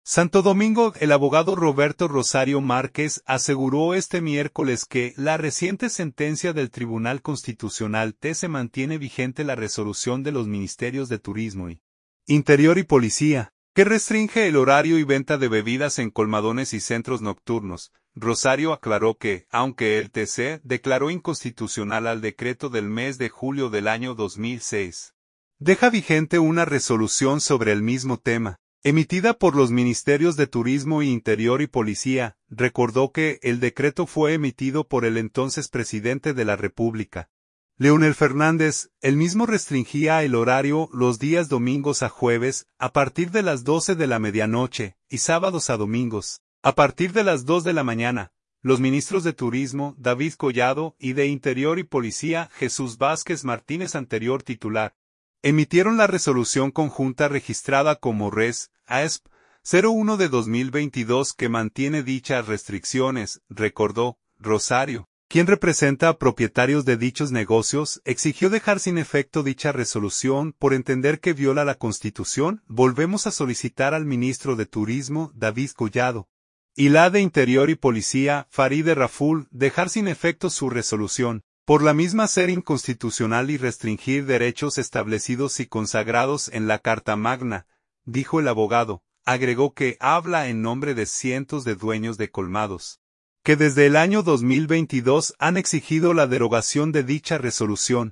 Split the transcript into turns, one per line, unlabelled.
Santo Domingo, el abogado Roberto Rosario Márquez aseguró este miércoles que la reciente sentencia del Tribunal Constitucional se mantiene vigente la resolución de los Ministerios de Turismo y Interior y Policía, que restringe el horario y venta de bebidas en colmadones y centros nocturnos. Rosario aclaró que, aunque el TC declaró inconstitucional al decreto del mes de julio del año 2006, deja vigente una resolución sobre el mismo tema, emitida por los Ministerios de Turismo y Interior y Policía. Recordó que el decreto fue emitido por el entonces presidente de la República, Leonel Fernández. El mismo restringía el horario los días domingos a jueves, a partir de las 12 de la medianoche, y sábados a domingos, a partir de las 2 de la mañana. Los ministros de Turismo, David Collado, y de Interior y Policía, Jesús Vázquez Martínez, anterior titular, emitieron la resolución conjunta registrada como Res. AESP 01 de 2022 que mantiene dichas restricciones. Recordó Rosario, quien representa a propietarios de dichos negocios, exigió dejar sin efecto dicha resolución por entender que viola la Constitución. Volvemos a solicitar al ministro de Turismo, David Collado, y la de Interior y Policía, Farideh Raful, dejar sin efecto su resolución, por la misma ser inconstitucional y restringir derechos establecidos y consagrados en la Carta Magna, dijo el abogado. Agregó que habla en nombre de cientos de dueños de colmados, que desde el año 2022 han exigido la derogación de dicha resolución.